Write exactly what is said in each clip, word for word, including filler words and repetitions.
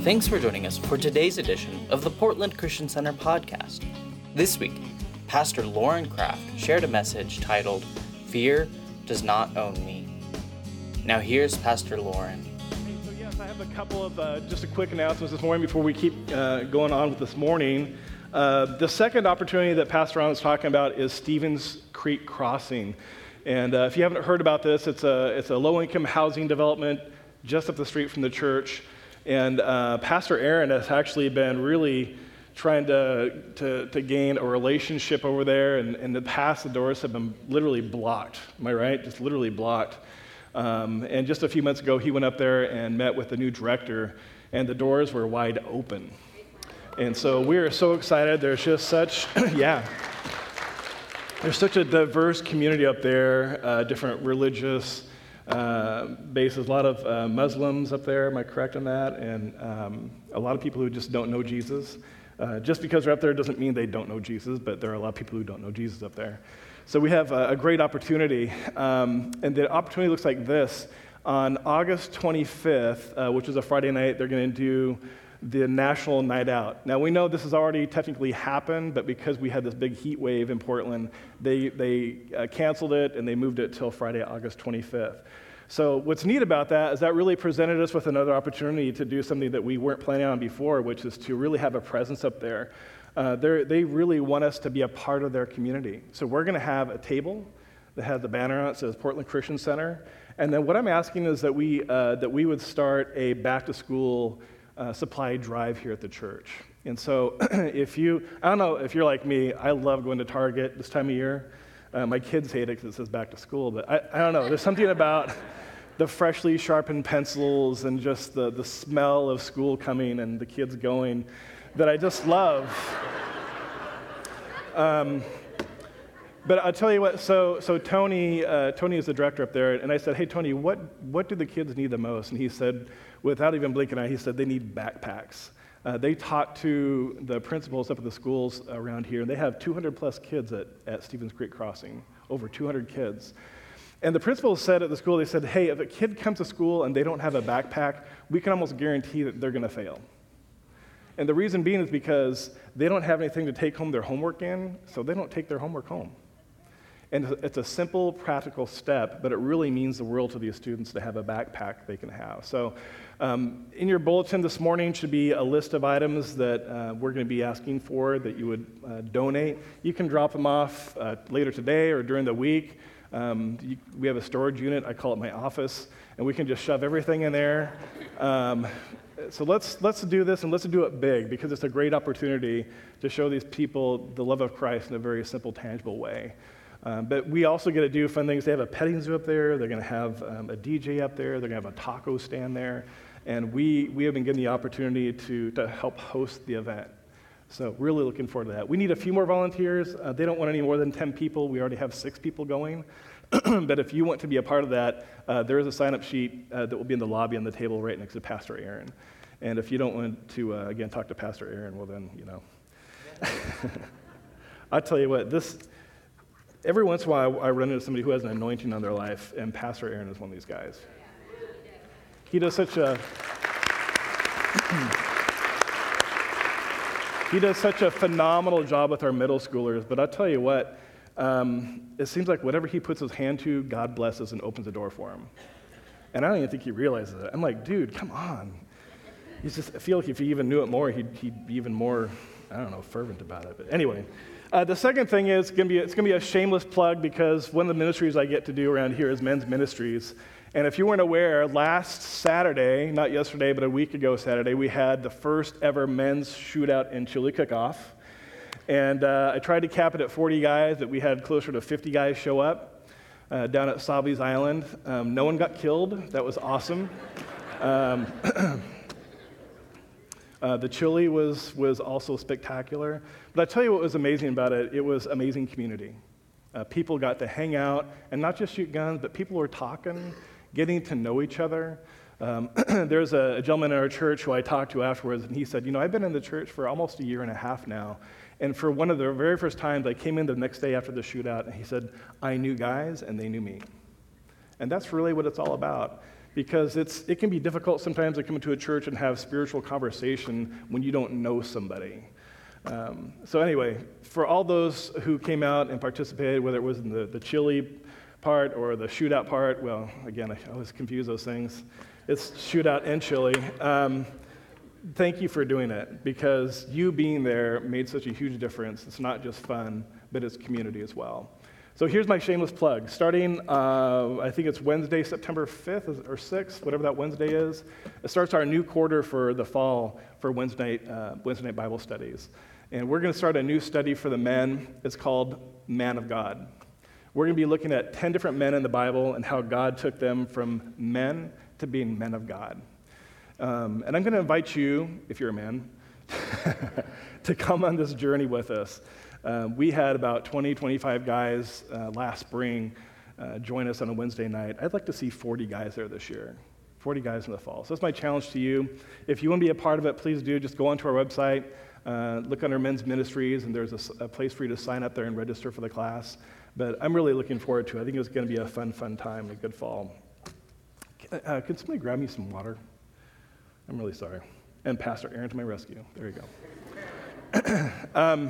Thanks for joining us for today's edition of the Portland Christian Center podcast. This week, Pastor Lauren Kraft shared a message titled, Fear Does Not Own Me. Now here's Pastor Lauren. Hey, so yes, I have a couple of uh, just a quick announcements this morning before we keep uh, going on with this morning. Uh, the second opportunity that Pastor Ron was talking about is Stevens Creek Crossing. And uh, if you haven't heard about this, it's a, it's a low-income housing development just up the street from the church. And uh, Pastor Aaron has actually been really trying to, to, to gain a relationship over there. And in the past, the doors have been literally blocked. Am I right? Just literally blocked. Um, and just a few months ago, he went up there and met with the new director, and the doors were wide open. And so we are so excited. There's just such, yeah, there's such a diverse community up there, uh, different religious uh, bases, a lot of uh, Muslims up there, am I correct on that? And um, a lot of people who just don't know Jesus. Uh, just because they're up there doesn't mean they don't know Jesus, but there are a lot of people who don't know Jesus up there. So we have a, a great opportunity, um, and the opportunity looks like this. On August twenty-fifth, uh, which is a Friday night, they're going to do the National Night Out. Now, we know this has already technically happened, but because we had this big heat wave in Portland, they, they uh, canceled it, and they moved it till Friday, August twenty-fifth. So what's neat about that is that really presented us with another opportunity to do something that we weren't planning on before, which is to really have a presence up there. Uh, they really want us to be a part of their community. So we're going to have a table that has a banner on it that says Portland Christian Center. And then what I'm asking is that we uh, that we would start a back-to-school uh, supply drive here at the church. And so if you, I don't know if you're like me, I love going to Target this time of year. Uh, my kids hate it because it says back to school, but I, I don't know. There's something about the freshly sharpened pencils and just the, the smell of school coming and the kids going that I just love. um, but I'll tell you what, so so Tony uh, Tony is the director up there, and I said, hey, Tony, what, what do the kids need the most? And he said, without even blinking an eye, he said they need backpacks. Uh, they talked to the principals up at the schools around here, and they have two hundred plus kids at, at Stevens Creek Crossing, over two hundred kids. And the principals said at the school, they said, hey, if a kid comes to school and they don't have a backpack, we can almost guarantee that they're going to fail. And the reason being is because they don't have anything to take home their homework in, so they don't take their homework home. And it's a simple, practical step, but it really means the world to these students to have a backpack they can have. So um, in your bulletin this morning should be a list of items that uh, we're going to be asking for that you would uh, donate. You can drop them off uh, later today or during the week. Um, you, we have a storage unit, I call it my office, and we can just shove everything in there. Um, so let's let's do this, and let's do it big, because it's a great opportunity to show these people the love of Christ in a very simple, tangible way. Um, but we also get to do fun things. They have a petting zoo up there. They're going to have um, a D J up there. They're going to have a taco stand there. And we we have been given the opportunity to, to help host the event. So really looking forward to that. We need a few more volunteers. Uh, they don't want any more than ten people. We already have six people going. But if you want to be a part of that, uh, there is a sign-up sheet uh, that will be in the lobby on the table right next to Pastor Aaron. And if you don't want to, uh, again, talk to Pastor Aaron, well then, you know. I'll tell you what, this... Every once in a while, I run into somebody who has an anointing on their life, and Pastor Aaron is one of these guys. He does such a he does such a phenomenal job with our middle schoolers. But I'll tell you what, um, it seems like whatever he puts his hand to, God blesses and opens the door for him. And I don't even think he realizes it. I'm like, dude, come on. He's just, I feel like if he even knew it more, he'd, he'd be even more, I don't know, fervent about it. But anyway. Uh, the second thing is gonna be it's going to be a shameless plug, because one of the ministries I get to do around here is men's ministries. And if you weren't aware, last Saturday, not yesterday, but a week ago Saturday, we had the first ever men's shootout and chili cook-off. And uh, I tried to cap it at forty guys, but we had closer to fifty guys show up uh, down at Savi's Island. Um, no one got killed. That was awesome. Um, Uh, the chili was was also spectacular. But I tell you what was amazing about it, it was amazing community. Uh, people got to hang out and not just shoot guns, but people were talking, getting to know each other. Um, there's a, a gentleman in our church who I talked to afterwards, and he said, you know, I've been in the church for almost a year and a half now, and for one of the very first times, I came in the next day after the shootout, and he said, I knew guys, and they knew me. And that's really what it's all about. because it's it can be difficult sometimes to come into a church and have spiritual conversation when you don't know somebody. Um, so anyway, for all those who came out and participated, whether it was in the, the chili part or the shootout part, well, again, I always confuse those things. It's shootout and chili. Um, thank you for doing it, because you being there made such a huge difference. It's not just fun, but it's community as well. So here's my shameless plug. Starting, uh, I think it's Wednesday, September fifth or sixth, whatever that Wednesday is, it starts our new quarter for the fall for Wednesday night, uh, Wednesday night Bible studies. And we're going to start a new study for the men. It's called Man of God. We're going to be looking at ten different men in the Bible and how God took them from men to being men of God. Um, and I'm going to invite you, if you're a man, to come on this journey with us. Uh, we had about twenty, twenty-five guys uh, last spring uh, join us on a Wednesday night. I'd like to see forty guys there this year, forty guys in the fall. So that's my challenge to you. If you want to be a part of it, please do. Just go onto our website, uh, look under men's ministries, and there's a, a place for you to sign up there and register for the class. But I'm really looking forward to it. I think it's going to be a fun, fun time, a good fall. Uh, can somebody grab me some water? I'm really sorry. And Pastor Aaron to my rescue. There you go. um,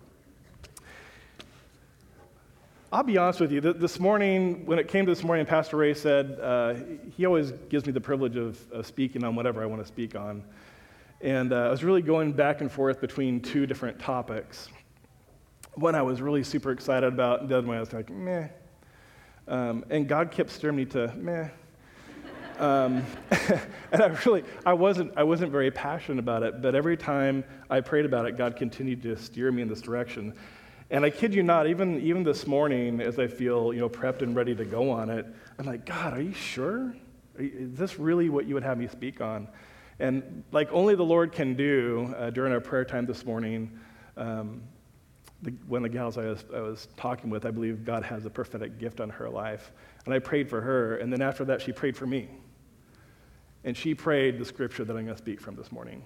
I'll be honest with you. This morning, when it came to this morning, Pastor Ray said, uh, he always gives me the privilege of, of speaking on whatever I want to speak on. And uh, I was really going back and forth between two different topics. One I was really super excited about, and the other one I was like, meh. Um, and God kept steering me to meh. Um, and I really, I wasn't, I wasn't very passionate about it, but every time I prayed about it, God continued to steer me in this direction. And I kid you not, even, even this morning, as I feel, you know, prepped and ready to go on it, I'm like, God, are you sure? Are you, is this really what you would have me speak on? And like only the Lord can do, uh, during our prayer time this morning, um, the, one of the gals I was, I was talking with, I believe God has a prophetic gift on her life. And I prayed for her, and then after that, she prayed for me. And she prayed the scripture that I'm going to speak from this morning.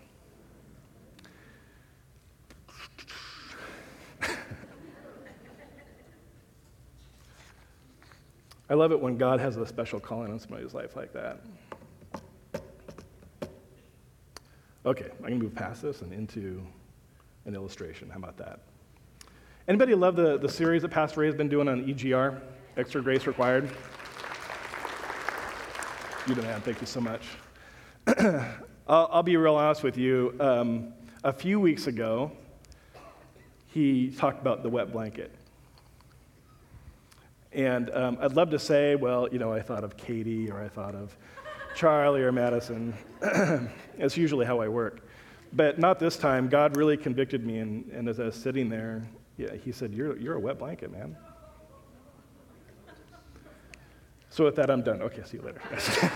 I love it when God has a special calling on somebody's life like that. Okay, I can move past this and into an illustration. How about that? Anybody love the, the series that Pastor Ray has been doing on E G R, Extra Grace Required? You're the man. Thank you so much. I'll, I'll be real honest with you. Um, a few weeks ago, he talked about the wet blanket. And um, I'd love to say, well, you know, I thought of Katie or I thought of Charlie or Madison. That's usually how I work. But not this time. God really convicted me, and, and as I was sitting there, yeah, he said, you're, you're a wet blanket, man. So with that, I'm done. Okay, see you later.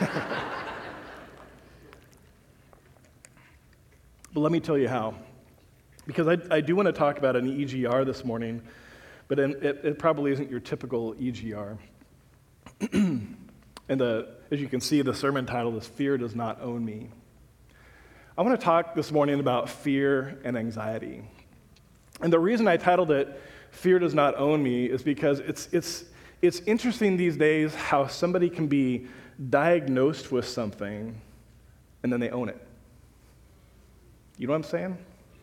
But let me tell you how. Because I, I do want to talk about an E G R this morning, but it, it probably isn't your typical E G R. And the, as you can see, the sermon title is Fear Does Not Own Me. I want to talk this morning about fear and anxiety. And the reason I titled it Fear Does Not Own Me is because it's, it's, it's interesting these days how somebody can be diagnosed with something and then they own it. You know what I'm saying?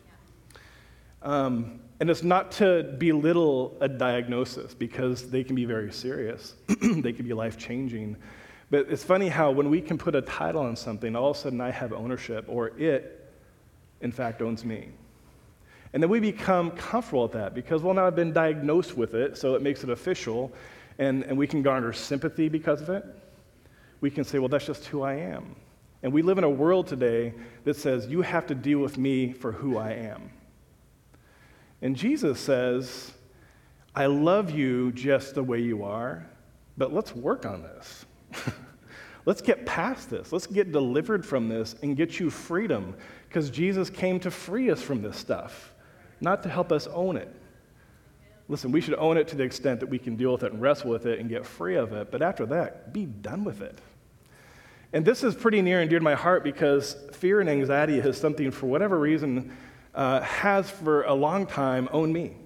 Um, and it's not to belittle a diagnosis, because they can be very serious. They can be life-changing. But it's funny how when we can put a title on something, all of a sudden I have ownership, or it, in fact, owns me. And then we become comfortable with that because, well, now I've been diagnosed with it, so it makes it official, and, and we can garner sympathy because of it. We can say, well, that's just who I am. And we live in a world today that says, you have to deal with me for who I am. And Jesus says, I love you just the way you are, but let's work on this. Let's get past this. Let's get delivered from this and get you freedom, because Jesus came to free us from this stuff, not to help us own it. Listen, we should own it to the extent that we can deal with it and wrestle with it and get free of it, but after that, be done with it. And this is pretty near and dear to my heart, because fear and anxiety is something, for whatever reason, uh, has for a long time owned me.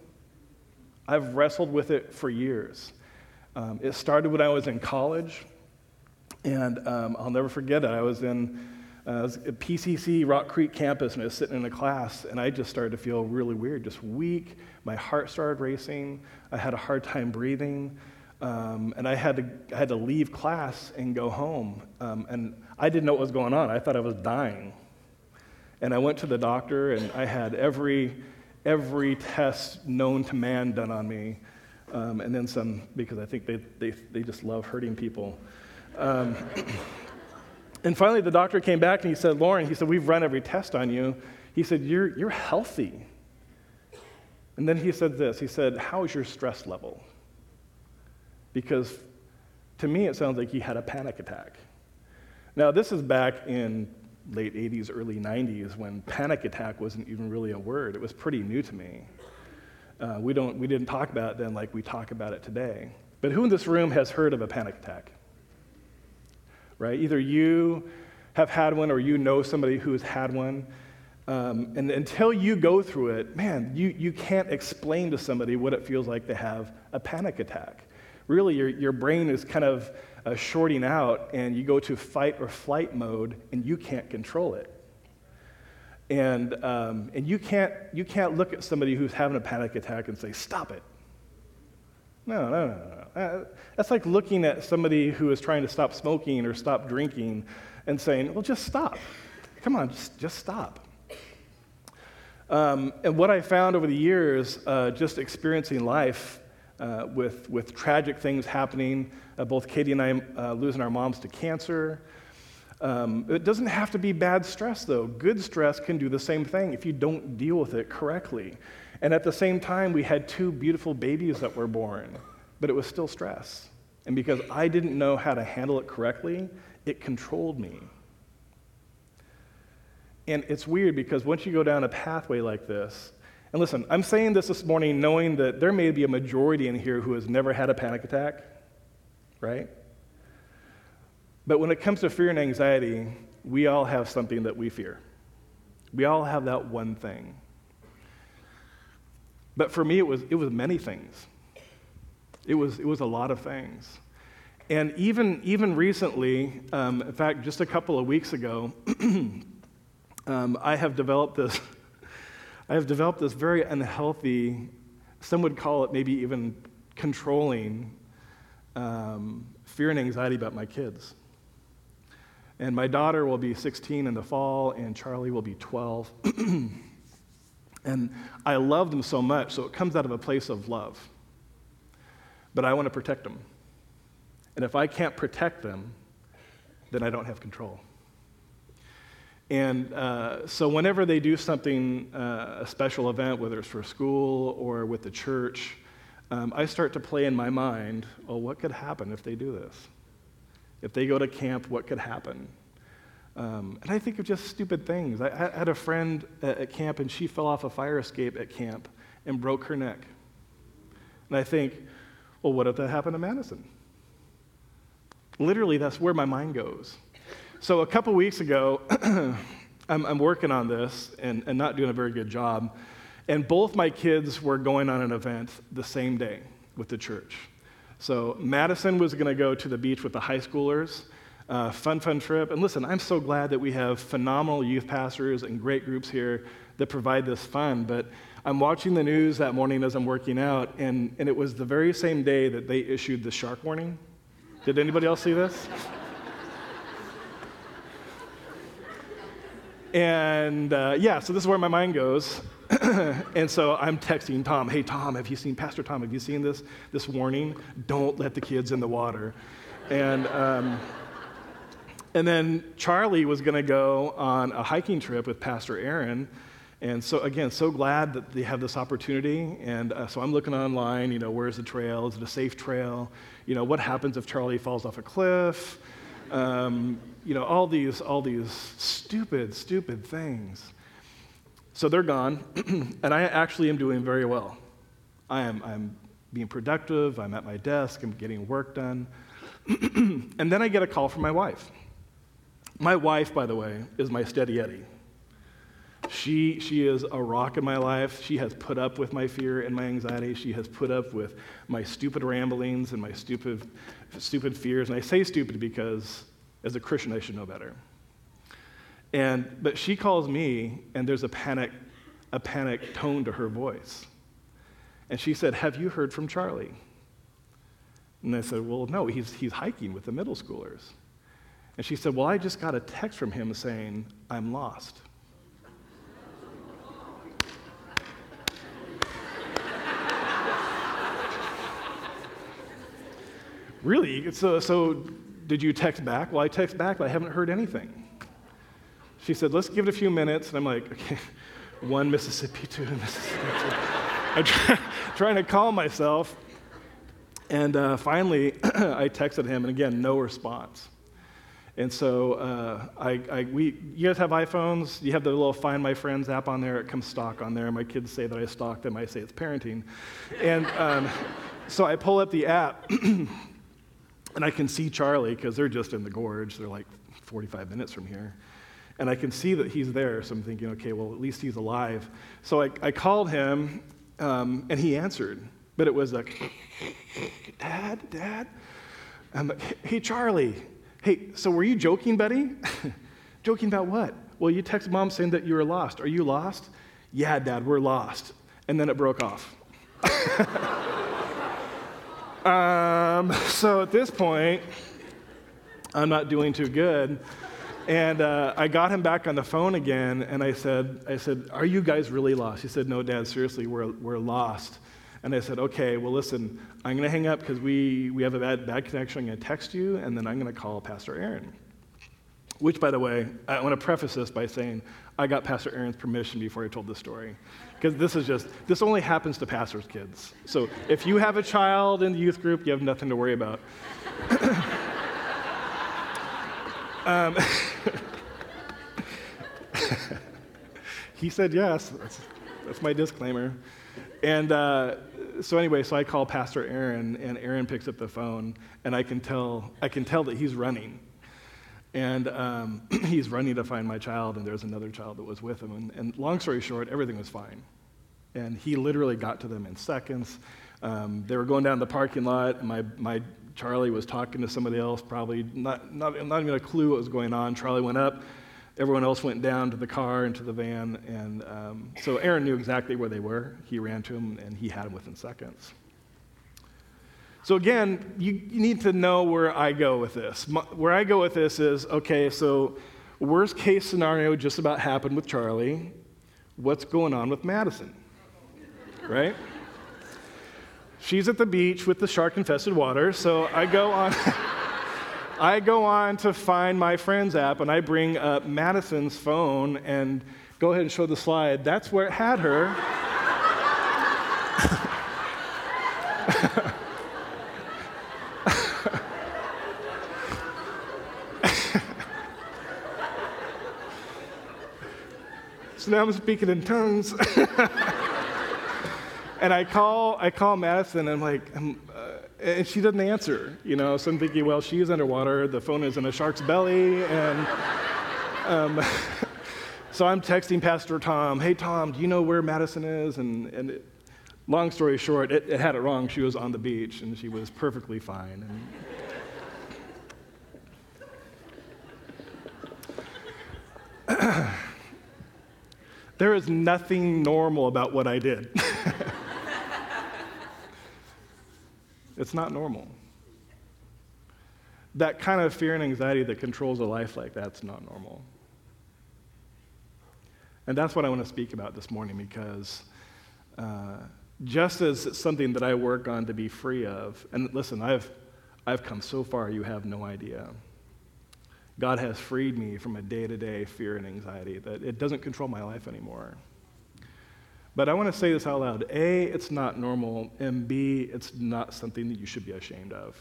I've wrestled with it for years. Um, it started when I was in college. And um, I'll never forget it. I was in uh, I was at P C C Rock Creek campus, and I was sitting in a class, and I just started to feel really weird, just weak. My heart started racing. I had a hard time breathing. Um, and I had to I had to leave class and go home. Um, and I didn't know what was going on. I thought I was dying. And I went to the doctor, and I had every every test known to man done on me, um, and then some, because I think they they they just love hurting people. Um, and finally, the doctor came back and he said, "Lauren," he said, "we've run every test on you." He said, "You're you're healthy." And then he said this. He said, "How is your stress level?" Because to me, it sounds like he had a panic attack. Now, this is back in late eighties, early nineties, when panic attack wasn't even really a word. It was pretty new to me. Uh, we don't, we didn't talk about it then like we talk about it today. But who in this room has heard of a panic attack? Right? Either you have had one or you know somebody who has had one. Um, and until you go through it, man, you, you can't explain to somebody what it feels like to have a panic attack. Really, your, your brain is kind of uh, shorting out, and you go to fight or flight mode, and you can't control it. And um, and you can't you can't look at somebody who's having a panic attack and say, "Stop it." No, no, no, no. Uh, that's like looking at somebody who is trying to stop smoking or stop drinking and saying, "Well, just stop. Come on, just just stop." Um, and what I found over the years, uh, just experiencing life. Uh, with, with tragic things happening, uh, both Katie and I uh, losing our moms to cancer. Um, it doesn't have to be bad stress, though. Good stress can do the same thing if you don't deal with it correctly. And at the same time, we had two beautiful babies that were born, but it was still stress. And because I didn't know how to handle it correctly, it controlled me. And it's weird because once you go down a pathway like this, and listen, I'm saying this this morning knowing that there may be a majority in here who has never had a panic attack, right? But when it comes to fear and anxiety, we all have something that we fear. We all have that one thing. But for me, it was it was many things. It was it was a lot of things. And even even recently, um, in fact, just a couple of weeks ago, um, I have developed this. I have developed this very unhealthy, some would call it maybe even controlling, um, fear and anxiety about my kids. And my daughter will be sixteen in the fall, and Charlie will be twelve. And I love them so much, so it comes out of a place of love. But I want to protect them. And if I can't protect them, then I don't have control. And uh, so whenever they do something, uh, a special event, whether it's for school or with the church, um, I start to play in my mind, well, what could happen if they do this? If they go to camp, what could happen? Um, and I think of just stupid things. I, I had a friend at, at camp, and she fell off a fire escape at camp and broke her neck. And I think, well, what if that happened to Madison? Literally, that's where my mind goes. So a couple weeks ago, I'm, I'm working on this and, and not doing a very good job, and both my kids were going on an event the same day with the church. So Madison was going to go to the beach with the high schoolers, uh, fun, fun trip. And listen, I'm so glad that we have phenomenal youth pastors and great groups here that provide this fun, but I'm watching the news that morning as I'm working out, and, and it was the very same day that they issued the shark warning. Did anybody else see this? And uh, yeah, so this is where my mind goes. And so I'm texting Tom, hey, Tom, have you seen, Pastor Tom, have you seen this, this warning? Don't let the kids in the water. And, um, and then Charlie was going to go on a hiking trip with Pastor Aaron. And so, again, so glad that they have this opportunity. And uh, so I'm looking online, you know, where's the trail? Is it a safe trail? You know, what happens if Charlie falls off a cliff? Um, you know, all these, all these stupid, stupid things. So they're gone, and I actually am doing very well. I am, I'm being productive, I'm at my desk, I'm getting work done. And then I get a call from my wife. My wife, by the way, is my steady Eddie. She, she is a rock in my life. She has put up with my fear and my anxiety. She has put up with my stupid ramblings and my stupid, stupid fears. And I say stupid because As a Christian, I should know better. And but she calls me, and there's a panic, a panic tone to her voice. And she said, "Have you heard from Charlie?" And I said, "Well, no, he's he's hiking with the middle schoolers." And she said, "Well, I just got a text from him saying, I'm lost." Really? So, so did you text back? Well, I text back, but I haven't heard anything. She said, "Let's give it a few minutes." And I'm like, okay, one Mississippi, two Mississippi, two. I'm try, trying to calm myself. And uh, finally, I texted him, and again, no response. And so uh, I, I, we, you guys have iPhones? You have the little Find My Friends app on there. It comes stock on there. My kids say that I stalk them. I say it's parenting. And um, so I pull up the app, and I can see Charlie, because they're just in the gorge. They're like forty-five minutes from here. And I can see that he's there, so I'm thinking, okay, well, at least he's alive. So I, I called him, um, and he answered. But it was like, "Dad, Dad?" I'm like, "Hey, Charlie. Hey, so were you joking, buddy?" "Joking about what?" "Well, you texted Mom saying that you were lost. Are you lost?" "Yeah, Dad, we're lost." And then it broke off. um, so at this point, I'm not doing too good. And uh, I got him back on the phone again, and I said, I said, "Are you guys really lost?" He said, "No, Dad, seriously, we're we're lost." And I said, "Okay, well, listen, I'm going to hang up because we, we have a bad, bad connection. I'm going to text you, and then I'm going to call Pastor Aaron." Which, by the way, I want to preface this by saying I got Pastor Aaron's permission before I told this story. Because this is just, this only happens to pastors' kids. So if you have a child in the youth group, you have nothing to worry about. um, he said yes. That's, that's my disclaimer. And uh, so anyway, so I call Pastor Aaron, and Aaron picks up the phone, and I can tell, I can tell that he's running. And um, he's running to find my child, and there's another child that was with him. And, and long story short, everything was fine. And he literally got to them in seconds. Um, they were going down the parking lot, and my, my Charlie was talking to somebody else, probably not, not, not even a clue what was going on. Charlie went up. Everyone else went down to the car and to the van, and um, so Aaron knew exactly where they were. He ran to them, and he had them within seconds. So again, you, you need to know where I go with this. My, where I go with this is, okay, so worst case scenario just about happened with Charlie. What's going on with Madison, right? She's at the beach with the shark-infested water, so I go on... I go on to Find My Friends app, and I bring up Madison's phone, and go ahead and show the slide. That's where it had her. So now I'm speaking in tongues. And I call, I call Madison, and I'm like, I'm, uh, and she doesn't answer, you know. So I'm thinking, well, she is underwater. The phone is in a shark's belly, and um, so I'm texting Pastor Tom. "Hey, Tom, do you know where Madison is?" And, and it, long story short, it, it had it wrong. She was on the beach, and she was perfectly fine. And there is nothing normal about what I did. It's not normal. That kind of fear and anxiety that controls a life like that's not normal. And that's what I want to speak about this morning, because uh, just as it's something that I work on to be free of, and listen, I've, I've come so far you have no idea. God has freed me from a day-to-day fear and anxiety that it doesn't control my life anymore. But I want to say this out loud. A, it's not normal, and B, it's not something that you should be ashamed of.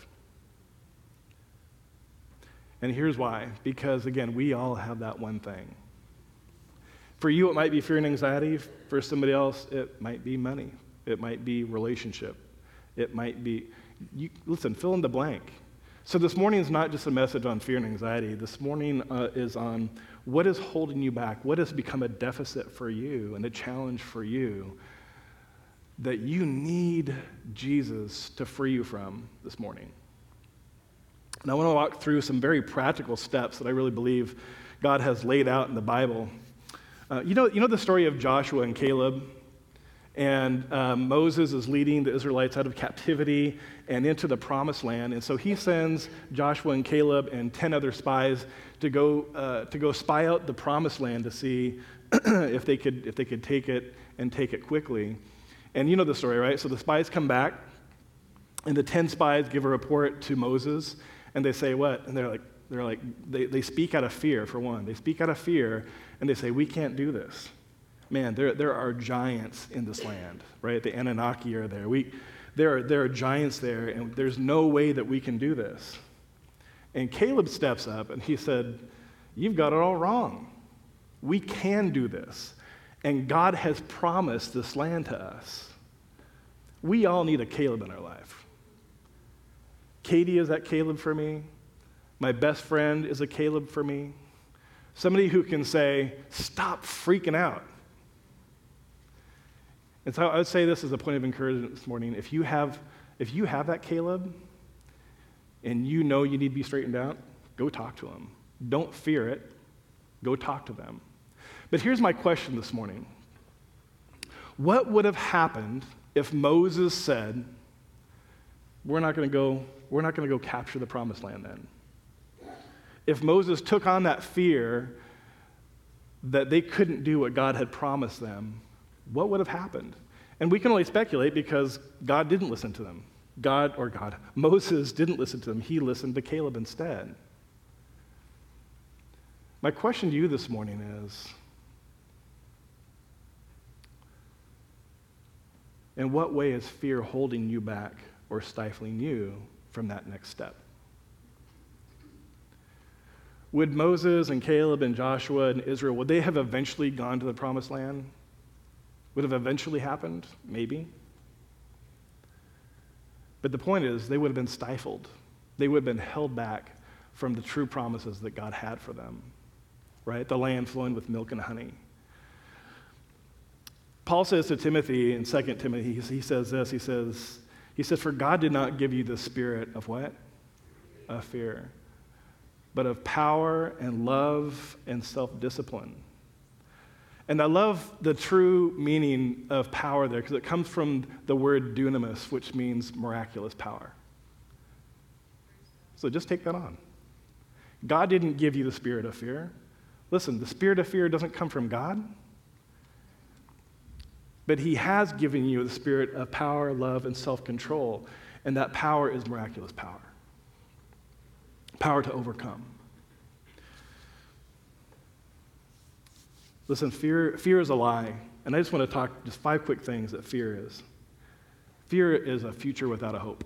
And here's why. Because, again, we all have that one thing. For you, it might be fear and anxiety. For somebody else, it might be money. It might be relationship. It might be, you, listen, fill in the blank. So this morning is not just a message on fear and anxiety. This morning uh, is on what is holding you back, what has become a deficit for you and a challenge for you that you need Jesus to free you from this morning. And I want to walk through some very practical steps that I really believe God has laid out in the Bible. Uh, you know, you know the story of Joshua and Caleb? And um, Moses is leading the Israelites out of captivity and into the promised land. And so he sends Joshua and Caleb and ten other spies to go uh, to go spy out the promised land to see if they could if they could take it and take it quickly. And you know the story, right? So the spies come back, and the ten spies give a report to Moses, and they say what? And they're like, they're like, they, they speak out of fear, for one. They speak out of fear, and they say, we can't do this. Man, there, there are giants in this land, right? The Anunnaki are there. We, there, are, there are giants there, and there's no way that we can do this. And Caleb steps up, and he said, you've got it all wrong. We can do this. And God has promised this land to us. We all need a Caleb in our life. Katie is that Caleb for me. My best friend is a Caleb for me. Somebody who can say, stop freaking out. And so I would say this as a point of encouragement this morning. If you have, if you have that Caleb and you know you need to be straightened out, go talk to him. Don't fear it. Go talk to them. But here's my question this morning. What would have happened if Moses said, we're not going to go, we're not going to go capture the promised land then? If Moses took on that fear that they couldn't do what God had promised them, what would have happened? And we can only speculate because God didn't listen to them. God, or God, Moses didn't listen to them. He listened to Caleb instead. My question to you this morning is, in what way is fear holding you back or stifling you from that next step? Would Moses and Caleb and Joshua and Israel, would they have eventually gone to the promised land? Would have eventually happened? Maybe. But the point is, they would have been stifled. They would have been held back from the true promises that God had for them, right? The land flowing with milk and honey. Paul says to Timothy in Second Timothy, he says this, he says, he says, for God did not give you the spirit of what? Of fear, but of power and love and self-discipline. And I love the true meaning of power there because it comes from the word dunamis, which means miraculous power. So just take that on. God didn't give you the spirit of fear. Listen, the spirit of fear doesn't come from God, but he has given you the spirit of power, love, and self-control, and that power is miraculous power. Power to overcome. Listen, fear, fear is a lie. And I just want to talk just five quick things that fear is. Fear is a future without a hope.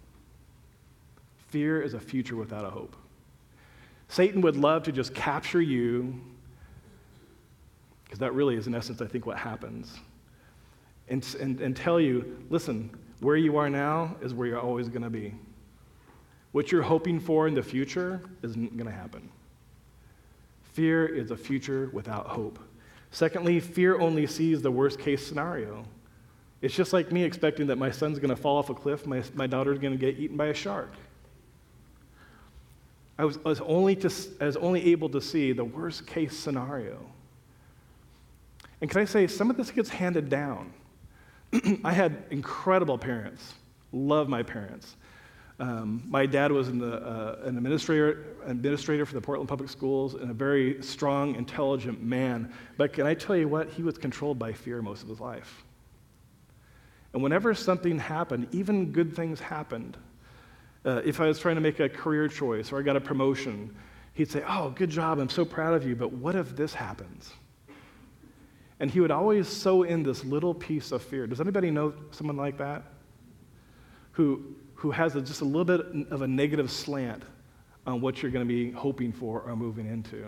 Fear is a future without a hope. Satan would love to just capture you, because that really is, in essence, I think, what happens, and, and, and tell you, listen, where you are now is where you're always going to be. What you're hoping for in the future isn't going to happen. Fear is a future without hope. Secondly, fear only sees the worst case scenario. It's just like me expecting that my son's going to fall off a cliff, my, my daughter's going to get eaten by a shark. I was, I, was only to, I was only able to see the worst case scenario. And can I say, some of this gets handed down. I had incredible parents, love my parents. Um, my dad was in the, uh, an administrator, administrator for the Portland Public Schools and a very strong, intelligent man. But can I tell you what? He was controlled by fear most of his life. And whenever something happened, even good things happened, uh, if I was trying to make a career choice or I got a promotion, he'd say, oh, good job, I'm so proud of you, but what if this happens? And he would always sow in this little piece of fear. Does anybody know someone like that? Who... who has a, just a little bit of a negative slant on what you're going to be hoping for or moving into.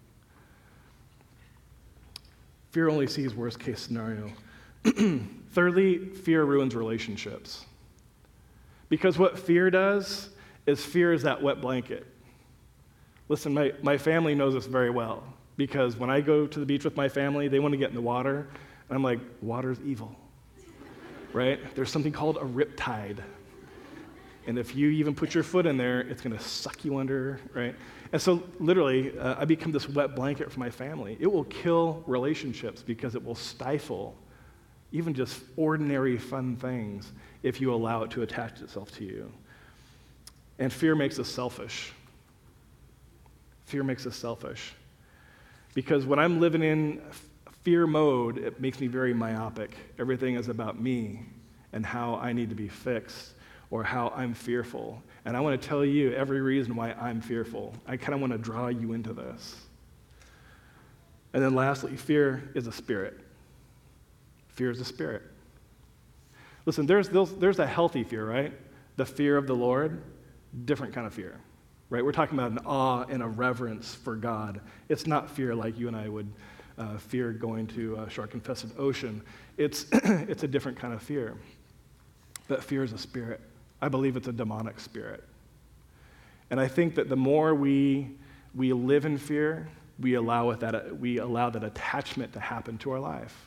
Fear only sees worst case scenario. Thirdly, fear ruins relationships. Because what fear does is fear is that wet blanket. Listen, my, my family knows this very well, because when I go to the beach with my family, they want to get in the water, and I'm like, water's evil, right? There's something called a riptide. And if you even put your foot in there, it's going to suck you under, right? And so literally, uh, I become this wet blanket for my family. It will kill relationships because it will stifle even just ordinary fun things if you allow it to attach itself to you. And fear makes us selfish. Fear makes us selfish. Because when I'm living in fear mode, it makes me very myopic. Everything is about me and how I need to be fixed or how I'm fearful. And I want to tell you every reason why I'm fearful. I kind of want to draw you into this. And then lastly, fear is a spirit. Fear is a spirit. Listen, there's, there's a healthy fear, right? The fear of the Lord, different kind of fear, right? We're talking about an awe and a reverence for God. It's not fear like you and I would uh, fear going to a shark-infested ocean. It's, it's a different kind of fear. But fear is a spirit. I believe it's a demonic spirit. And I think that the more we, we live in fear, we allow, it that, we allow that attachment to happen to our life.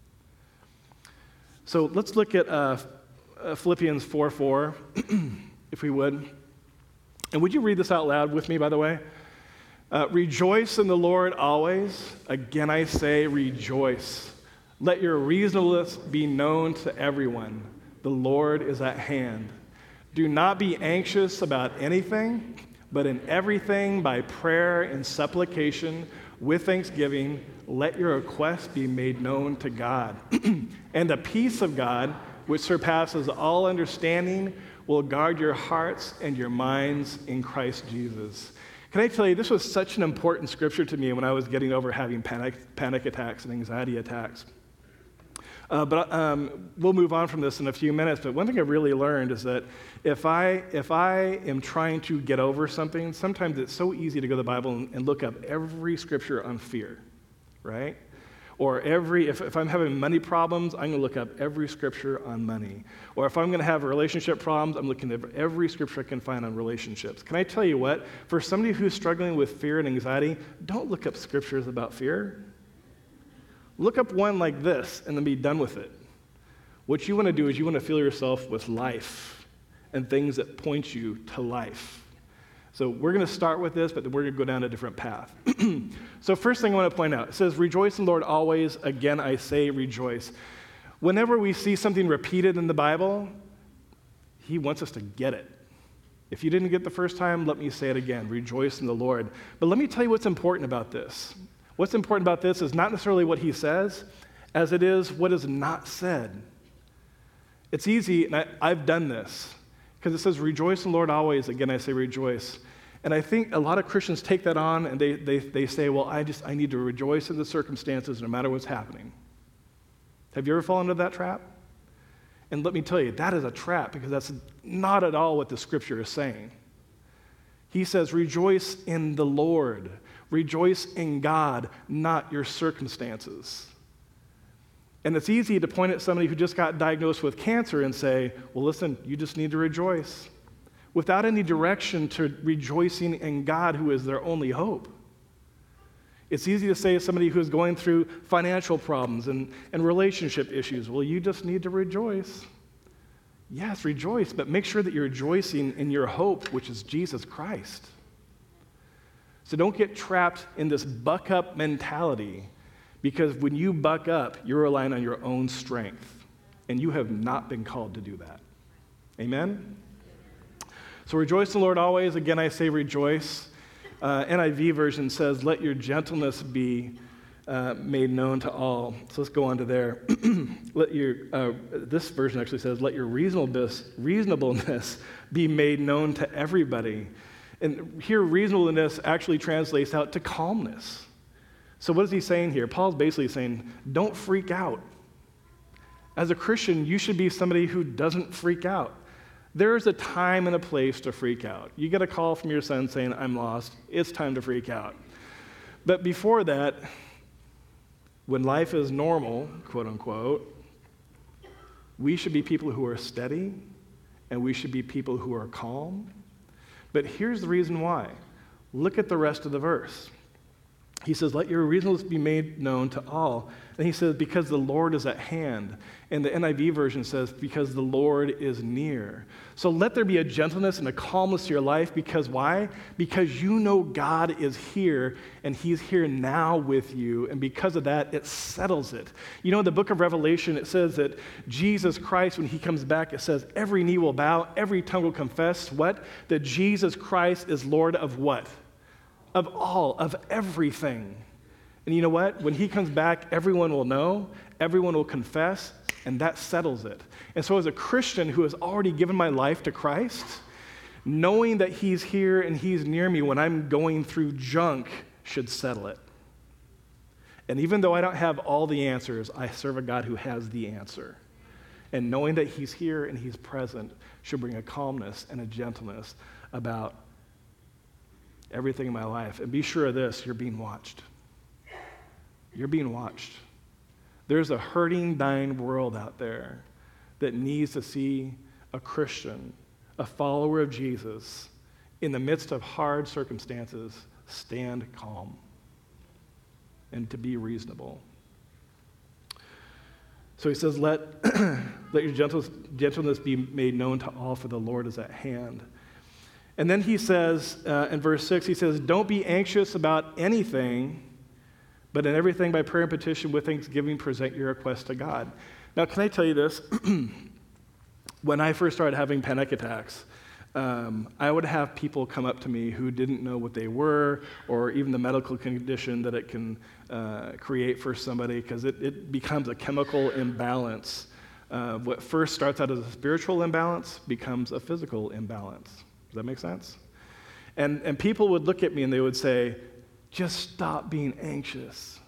So let's look at uh, Philippians four four, if we would. And would you read this out loud with me, by the way? Uh, rejoice in the Lord always. Again, I say rejoice. Let your reasonableness be known to everyone. The Lord is at hand. Do not be anxious about anything, but in everything by prayer and supplication with thanksgiving, let your requests be made known to God. And the peace of God, which surpasses all understanding, will guard your hearts and your minds in Christ Jesus. Can I tell you, this was such an important scripture to me when I was getting over having panic, panic attacks and anxiety attacks. Uh, but um, we'll move on from this in a few minutes. But one thing I really learned is that if I if I am trying to get over something, sometimes it's so easy to go to the Bible and, and look up every scripture on fear, right? Or every if, if I'm having money problems, I'm going to look up every scripture on money. Or if I'm going to have relationship problems, I'm looking at every scripture I can find on relationships. Can I tell you what? For somebody who's struggling with fear and anxiety, don't look up scriptures about fear. Look up one like this and then be done with it. What you want to do is you want to fill yourself with life and things that point you to life. So we're going to start with this, but we're going to go down a different path. So first thing I want to point out, it says, rejoice in the Lord always. Again, I say rejoice. Whenever we see something repeated in the Bible, he wants us to get it. If you didn't get it the first time, let me say it again. Rejoice in the Lord. But let me tell you what's important about this. What's important about this is not necessarily what he says, as it is what is not said. It's easy, and I, I've done this, because it says, rejoice in the Lord always. Again, I say rejoice. And I think a lot of Christians take that on, and they, they, they say, well, I just I need to rejoice in the circumstances no matter what's happening. Have you ever fallen into that trap? And let me tell you, that is a trap, because that's not at all what the Scripture is saying. He says, rejoice in the Lord. Rejoice in God, not your circumstances. And it's easy to point at somebody who just got diagnosed with cancer and say, well, listen, you just need to rejoice, without any direction to rejoicing in God, who is their only hope. It's easy to say to somebody who's going through financial problems and, and relationship issues, well, you just need to rejoice. Yes, rejoice, but make sure that you're rejoicing in your hope, which is Jesus Christ. So don't get trapped in this buck up mentality, because when you buck up, you're relying on your own strength, and you have not been called to do that. Amen? So rejoice in the Lord always. Again, I say rejoice. Uh, N I V version says, let your gentleness be uh, made known to all. So let's go on to there. let your uh, this version actually says, let your reasonableness, reasonableness be made known to everybody. And here, reasonableness actually translates out to calmness. So what is he saying here? Paul's basically saying, don't freak out. As a Christian, you should be somebody who doesn't freak out. There is a time and a place to freak out. You get a call from your son saying, I'm lost. It's time to freak out. But before that, when life is normal, quote unquote, we should be people who are steady, and we should be people who are calm. But here's the reason why. Look at the rest of the verse. He says, let your reasonableness be made known to all. And he says, because the Lord is at hand. And the N I V version says, because the Lord is near. So let there be a gentleness and a calmness to your life. Because why? Because you know God is here, and he's here now with you. And because of that, it settles it. You know, in the book of Revelation, it says that Jesus Christ, when he comes back, it says, every knee will bow, every tongue will confess, what? That Jesus Christ is Lord of what? Of all, of everything. And you know what? When he comes back, everyone will know, everyone will confess, and that settles it. And so as a Christian who has already given my life to Christ, knowing that he's here and he's near me when I'm going through junk should settle it. And even though I don't have all the answers, I serve a God who has the answer. And knowing that he's here and he's present should bring a calmness and a gentleness about everything in my life. And be sure of this, you're being watched. You're being watched. There's a hurting, dying world out there that needs to see a Christian, a follower of Jesus, in the midst of hard circumstances, stand calm and to be reasonable. So he says, let, let your gentleness, gentleness be made known to all, for the Lord is at hand. And then he says, uh, in verse six, he says, don't be anxious about anything, but in everything by prayer and petition with thanksgiving, present your request to God. Now, can I tell you this? When I first started having panic attacks, um, I would have people come up to me who didn't know what they were, or even the medical condition that it can uh, create for somebody, because it, it becomes a chemical imbalance. Uh, what first starts out as a spiritual imbalance becomes a physical imbalance. Does that make sense? And, and people would look at me and they would say, just stop being anxious.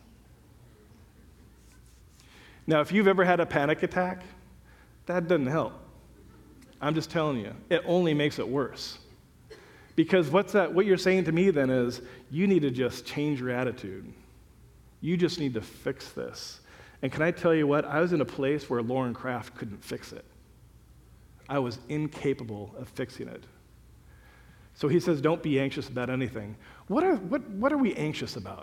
Now, if you've ever had a panic attack, that doesn't help. I'm just telling you, it only makes it worse. Because what's that? What you're saying to me then is, you need to just change your attitude. You just need to fix this. And can I tell you what? I was in a place where Lauren Kraft couldn't fix it. I was incapable of fixing it. So he says, don't be anxious about anything. What are, what, what are we anxious about?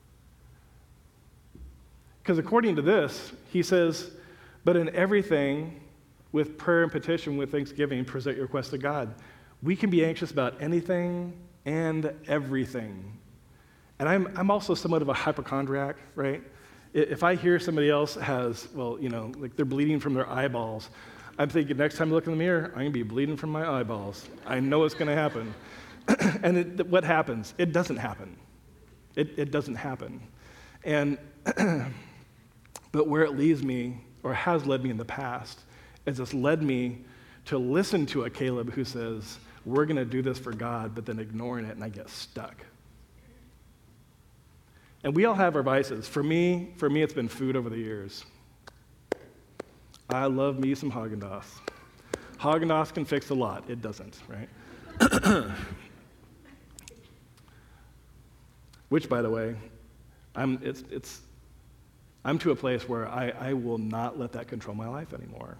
Because according to this, he says, but in everything, with prayer and petition, with thanksgiving, present your request to God. We can be anxious about anything and everything. And I'm, I'm also somewhat of a hypochondriac, right? If I hear somebody else has, well, you know, like they're bleeding from their eyeballs, I'm thinking next time I look in the mirror, I'm going to be bleeding from my eyeballs. I know it's going to happen. And it, what happens? It doesn't happen. It, it doesn't happen. And but where it leads me, or has led me in the past, is it's led me to listen to a Caleb who says, we're going to do this for God, but then ignoring it, and I get stuck. And we all have our vices. For me, for me, it's been food over the years. I love me some Haagen-Dazs. Haagen-Dazs can fix a lot. It doesn't, right? Which, by the way, I'm, it's, it's, I'm to a place where I, I will not let that control my life anymore.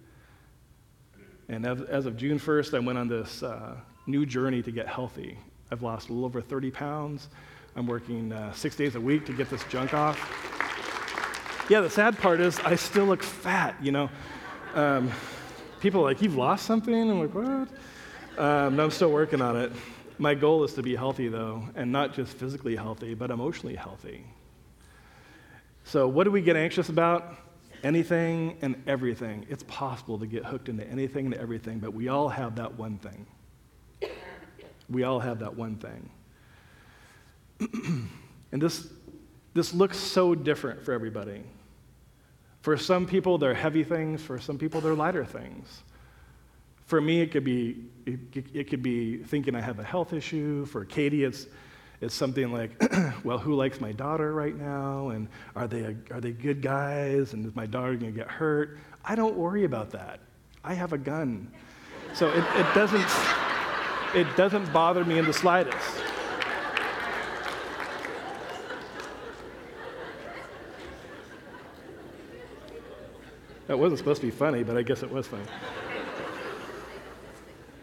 And as, as of June first, I went on this uh, new journey to get healthy. I've lost a little over thirty pounds. I'm working uh, six days a week to get this junk off. Yeah, the sad part is I still look fat, you know. Um, people are like, you've lost something? I'm like, what? Um, no, I'm still working on it. My goal is to be healthy, though, and not just physically healthy, but emotionally healthy. So what do we get anxious about? Anything and everything. It's possible to get hooked into anything and everything, but we all have that one thing. We all have that one thing. And this, this looks so different for everybody. For some people, they're heavy things. For some people, they're lighter things. For me, it could be it, it could be thinking I have a health issue. For Katie, it's it's something like, well, who likes my daughter right now? And are they a, are they good guys? And is my daughter going to get hurt? I don't worry about that. I have a gun, so it, it doesn't it doesn't bother me in the slightest. That wasn't supposed to be funny, but I guess it was funny.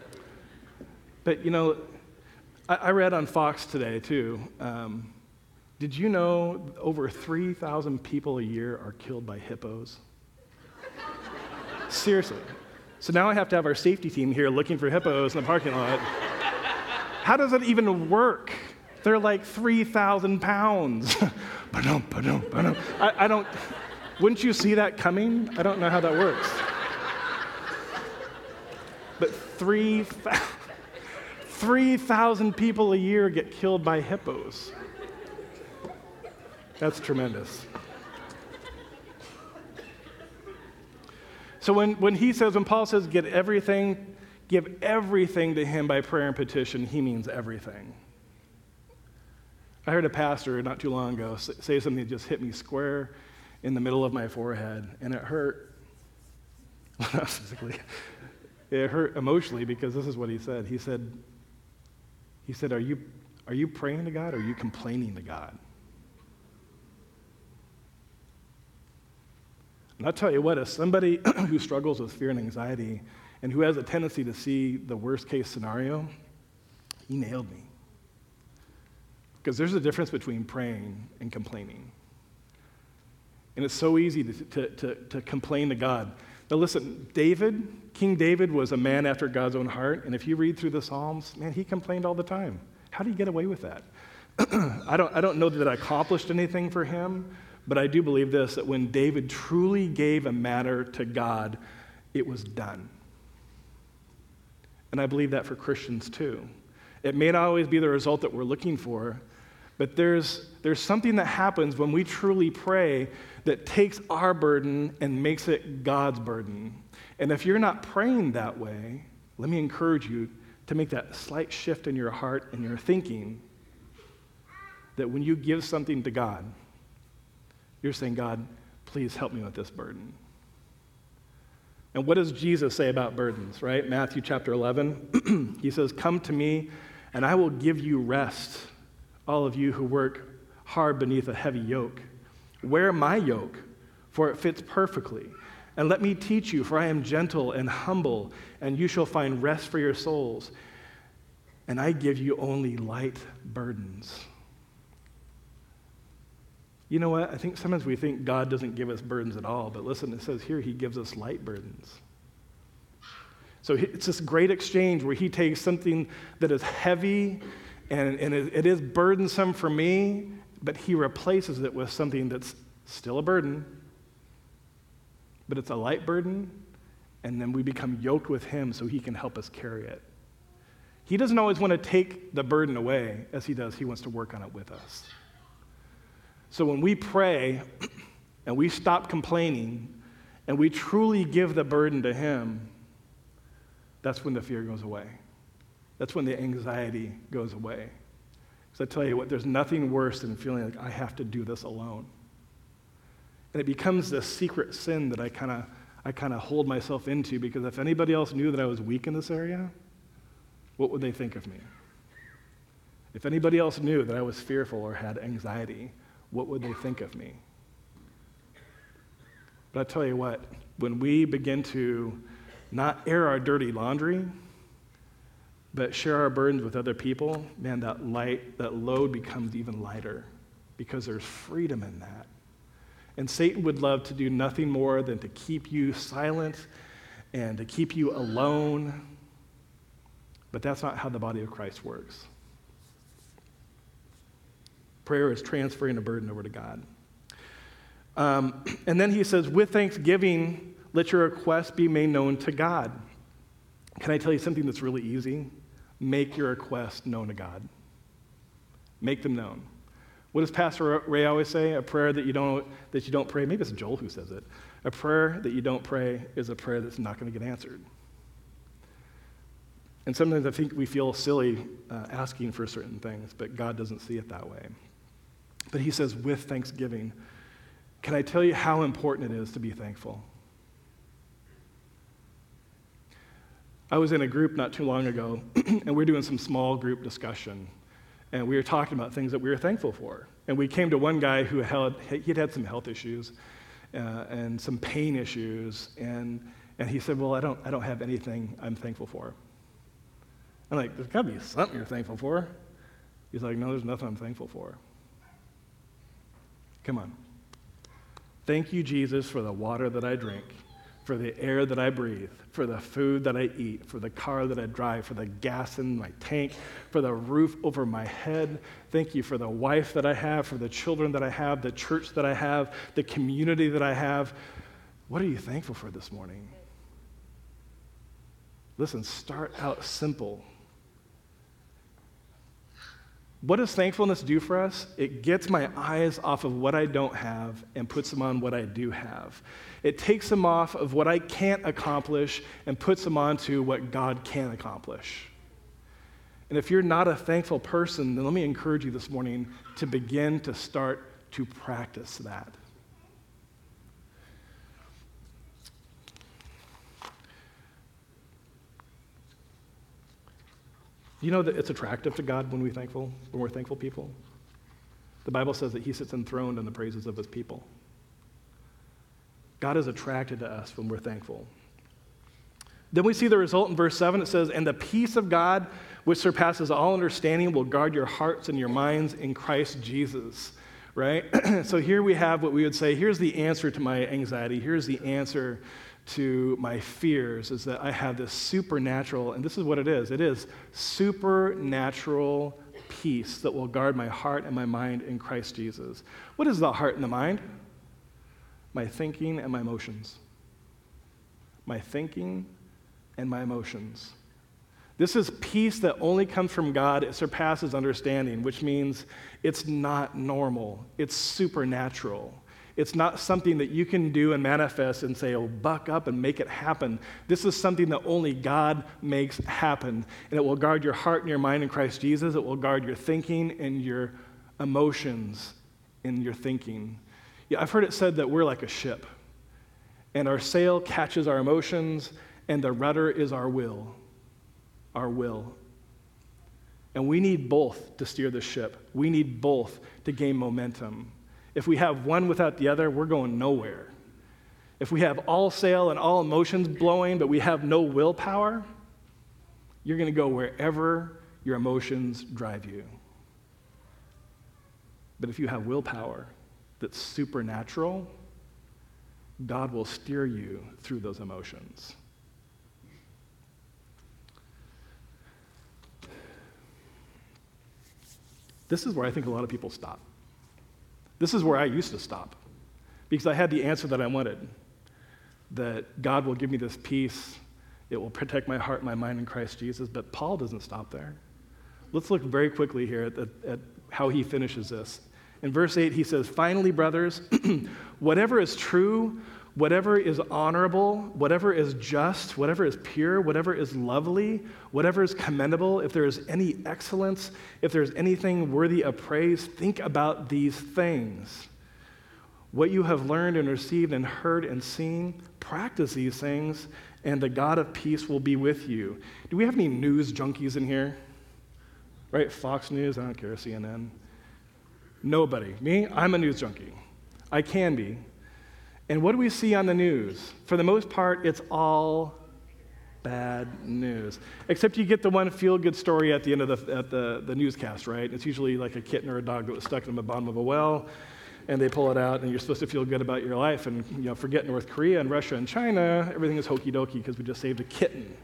But, you know, I, I read on Fox today, too, um, Did you know over three thousand people a year are killed by hippos? Seriously. So now I have to have our safety team here looking for hippos in the parking lot. How does it even work? They're like three thousand pounds. Ba-dum, ba-dum, ba-dum. I, I don't, wouldn't you see that coming? I don't know how that works. But three thousand people a year get killed by hippos. That's tremendous. So when, when he says, when Paul says, get everything, give everything to him by prayer and petition, he means everything. I heard a pastor not too long ago say something that just hit me square in the middle of my forehead, and it hurt. Not physically. It hurt emotionally because this is what he said. He said, he said, are you, are you praying to God or are you complaining to God? And I'll tell you what, as somebody who struggles with fear and anxiety and who has a tendency to see the worst case scenario, he nailed me. Because there's a difference between praying and complaining. And it's so easy to, to, to, to complain to God. Now listen, David, King David was a man after God's own heart, and if you read through the Psalms, man, he complained all the time. How do you get away with that? I don't, I don't know that I accomplished anything for him, but I do believe this, that when David truly gave a matter to God, it was done. And I believe that for Christians too. It may not always be the result that we're looking for, but there's, there's something that happens when we truly pray that takes our burden and makes it God's burden. And if you're not praying that way, let me encourage you to make that slight shift in your heart and your thinking that when you give something to God, you're saying, God, please help me with this burden. And what does Jesus say about burdens, right? Matthew chapter eleven, he says, come to me and I will give you rest, all of you who work hard beneath a heavy yoke. Wear my yoke, for it fits perfectly. And let me teach you, for I am gentle and humble, and you shall find rest for your souls. And I give you only light burdens. You know what? I think sometimes we think God doesn't give us burdens at all, but listen, it says here he gives us light burdens. So it's this great exchange where he takes something that is heavy and, and it, it is burdensome for me, but he replaces it with something that's still a burden, but it's a light burden, and then we become yoked with him so he can help us carry it. He doesn't always want to take the burden away as he does. He wants to work on it with us. So when we pray and we stop complaining and we truly give the burden to him, that's when the fear goes away. That's when the anxiety goes away. Because I tell you what, there's nothing worse than feeling like I have to do this alone. And it becomes this secret sin that I kind of I kind of hold myself into, because if anybody else knew that I was weak in this area, what would they think of me? If anybody else knew that I was fearful or had anxiety, what would they think of me? But I tell you what, when we begin to not air our dirty laundry, but share our burdens with other people, man, that light, that load becomes even lighter because there's freedom in that. And Satan would love to do nothing more than to keep you silent and to keep you alone. But that's not how the body of Christ works. Prayer is transferring a burden over to God. Um, and then he says, with thanksgiving, let your requests be made known to God. Can I tell you something that's really easy? Make your requests known to God. Make them known. What does Pastor Ray always say? A prayer that you don't that you don't pray. Maybe it's Joel who says it. A prayer that you don't pray is a prayer that's not going to get answered. And sometimes I think we feel silly uh, asking for certain things, but God doesn't see it that way. But he says, with thanksgiving. Can I tell you how important it is to be thankful? I was in a group not too long ago, and we were doing some small group discussion, and we were talking about things that we were thankful for. And we came to one guy who had he'd had some health issues uh, and some pain issues, and and he said, "Well, I don't I don't have anything I'm thankful for." I'm like, "There's got to be something you're thankful for." He's like, "No, there's nothing I'm thankful for." Come on. Thank you, Jesus, for the water that I drink, for the air that I breathe, for the food that I eat, for the car that I drive, for the gas in my tank, for the roof over my head. Thank you for the wife that I have, for the children that I have, the church that I have, the community that I have. What are you thankful for this morning? Listen, start out simple. What does thankfulness do for us? It gets my eyes off of what I don't have and puts them on what I do have. It takes them off of what I can't accomplish and puts them onto what God can accomplish. And if you're not a thankful person, then let me encourage you this morning to begin to start to practice that. You know that it's attractive to God when we're thankful, when we're thankful people? The Bible says that he sits enthroned in the praises of his people. God is attracted to us when we're thankful. Then we see the result in verse seven. It says, and the peace of God, which surpasses all understanding, will guard your hearts and your minds in Christ Jesus, right? So here we have what we would say, here's the answer to my anxiety. Here's the answer to my fears, is that I have this supernatural, and this is what it is. It is supernatural peace that will guard my heart and my mind in Christ Jesus. What is the heart and the mind? My thinking and my emotions. My thinking and my emotions. This is peace that only comes from God. It surpasses understanding, which means it's not normal. It's supernatural. It's not something that you can do and manifest and say, oh, buck up and make it happen. This is something that only God makes happen. And it will guard your heart and your mind in Christ Jesus. It will guard your thinking and your emotions in your thinking. Yeah, I've heard it said that we're like a ship, and our sail catches our emotions, and the rudder is our will. Our will. And we need both to steer the ship. We need both to gain momentum. If we have one without the other, we're going nowhere. If we have all sail and all emotions blowing, but we have no willpower, you're going to go wherever your emotions drive you. But if you have willpower that's supernatural, God will steer you through those emotions. This is where I think a lot of people stop. This is where I used to stop, because I had the answer that I wanted, that God will give me this peace, it will protect my heart and my mind in Christ Jesus, but Paul doesn't stop there. Let's look very quickly here at, at how he finishes this. In verse eight, he says, finally, brothers, whatever is true, whatever is honorable, whatever is just, whatever is pure, whatever is lovely, whatever is commendable, if there is any excellence, if there's anything worthy of praise, think about these things. What you have learned and received and heard and seen, practice these things, and the God of peace will be with you. Do we have any news junkies in here? Right? Fox News, I don't care, C N N. Nobody. Me? I'm a news junkie. I can be. And what do we see on the news? For the most part, it's all bad news. Except you get the one feel-good story at the end of the, at the, the newscast, right? It's usually like a kitten or a dog that was stuck in the bottom of a well, and they pull it out, and you're supposed to feel good about your life. And you know, forget North Korea and Russia and China, everything is hokey-dokey because we just saved a kitten.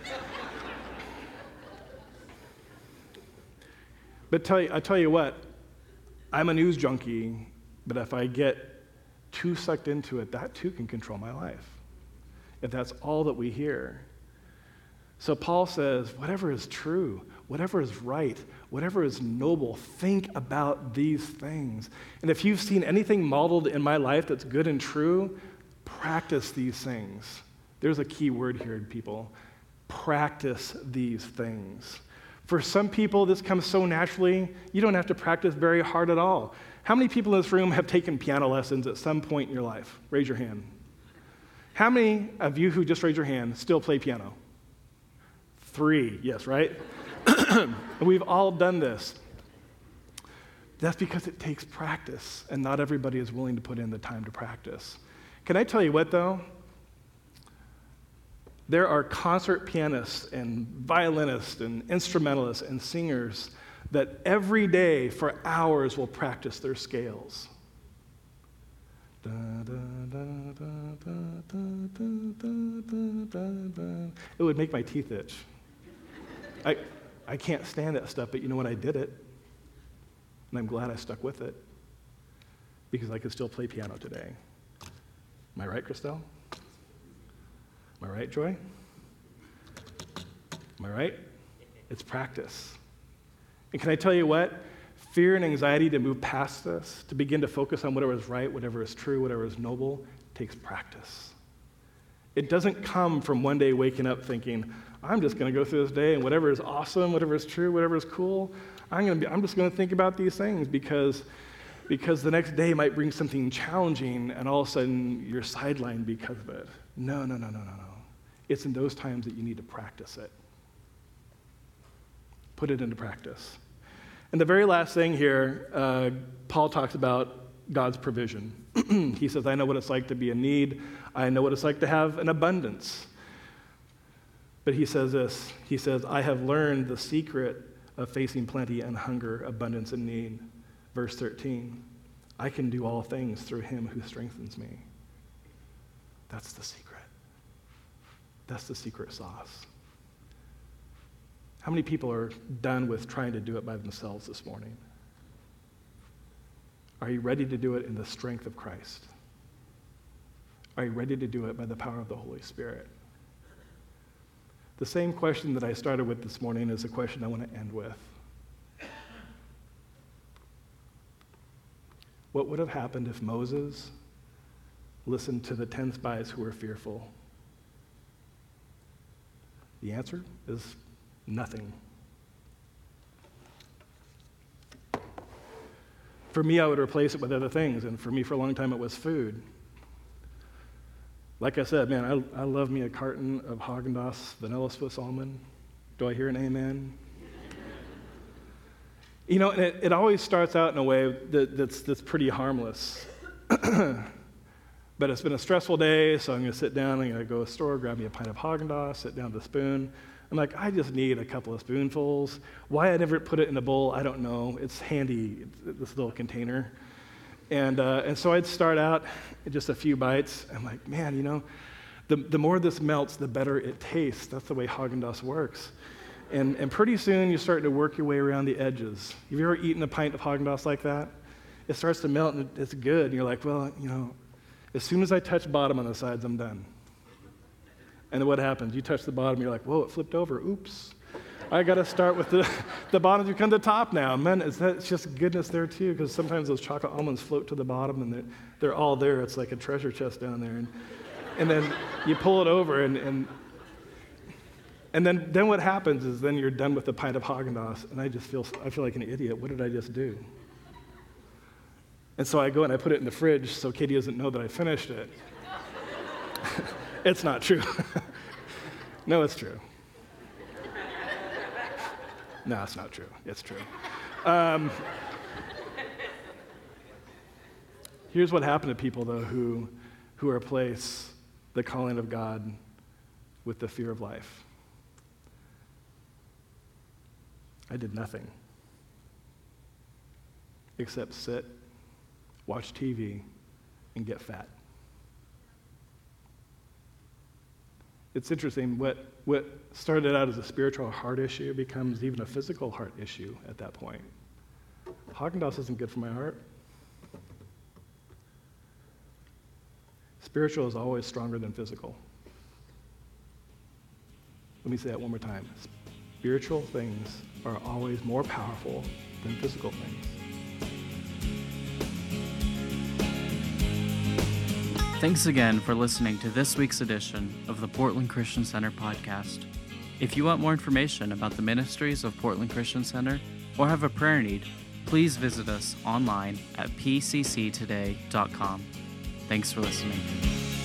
But tell you, I tell you what, I'm a news junkie, but if I get too sucked into it, that too can control my life, if that's all that we hear. So Paul says, whatever is true, whatever is right, whatever is noble, think about these things. And if you've seen anything modeled in my life that's good and true, practice these things. There's a key word here, people. Practice these things. For some people, this comes so naturally, you don't have to practice very hard at all. How many people in this room have taken piano lessons at some point in your life? Raise your hand. How many of you who just raised your hand still play piano? Three, yes, right? We've all done this. That's because it takes practice, and not everybody is willing to put in the time to practice. Can I tell you what, though? There are concert pianists and violinists and instrumentalists and singers that every day for hours will practice their scales. Da, da, da, da, da, da, da, da, da. It would make my teeth itch. I, I can't stand that stuff, but you know what? I did it. And I'm glad I stuck with it because I could still play piano today. Am I right, Christelle? Am I right, Joy? Am I right? It's practice. And can I tell you what? Fear and anxiety to move past this, to begin to focus on whatever is right, whatever is true, whatever is noble, takes practice. It doesn't come from one day waking up thinking, I'm just going to go through this day and whatever is awesome, whatever is true, whatever is cool, I'm going to be, I'm just going to think about these things because, because the next day might bring something challenging and all of a sudden you're sidelined because of it. No, no, no, no, no, no. It's in those times that you need to practice it. Put it into practice. And the very last thing here, uh, Paul talks about God's provision. He says, I know what it's like to be in need. I know what it's like to have an abundance. But he says this, he says, I have learned the secret of facing plenty and hunger, abundance and need. Verse thirteen, I can do all things through him who strengthens me. That's the secret. That's the secret sauce. How many people are done with trying to do it by themselves this morning? Are you ready to do it in the strength of Christ? Are you ready to do it by the power of the Holy Spirit? The same question that I started with this morning is a question I want to end with. What would have happened if Moses listened to the ten spies who were fearful? The answer is nothing. For me, I would replace it with other things, and for me, for a long time, it was food. Like I said, man, I, I love me a carton of Haagen-Dazs Vanilla Swiss Almond. Do I hear an amen? You know, and it, it always starts out in a way that, that's, that's pretty harmless. But it's been a stressful day, so I'm going to sit down, I'm going to go to the store, grab me a pint of Haagen-Dazs, sit down with a spoon. I'm like, I just need a couple of spoonfuls. Why I never put it in a bowl, I don't know. It's handy, this little container. And uh, and so I'd start out just a few bites. I'm like, man, you know, the, the more this melts, the better it tastes. That's the way Haagen-Dazs works. And and pretty soon you start to work your way around the edges. Have you ever eaten a pint of Haagen-Dazs like that? It starts to melt and it's good. And you're like, well, you know, as soon as I touch bottom on the sides, I'm done. And then what happens? You touch the bottom, you're like, whoa, it flipped over. Oops. I got to start with the, the bottom to come to the top now. Man, is that it's just goodness there too, because sometimes those chocolate almonds float to the bottom and they're, they're all there. It's like a treasure chest down there. And, and then you pull it over and, and, and then, then what happens is then you're done with the pint of Haagen-Dazs and I just feel, I feel like an idiot. What did I just do? And so I go and I put it in the fridge so Katie doesn't know that I finished it. It's not true. No, it's true. No, it's not true. It's true. Um, here's what happened to people, though, who, who replace the calling of God with the fear of life. I did nothing except sit, watch T V, and get fat. It's interesting, what, what started out as a spiritual heart issue becomes even a physical heart issue at that point. Haagen-Dazs isn't good for my heart. Spiritual is always stronger than physical. Let me say that one more time. Spiritual things are always more powerful than physical things. Thanks again for listening to this week's edition of the Portland Christian Center podcast. If you want more information about the ministries of Portland Christian Center or have a prayer need, please visit us online at p c c today dot com. Thanks for listening.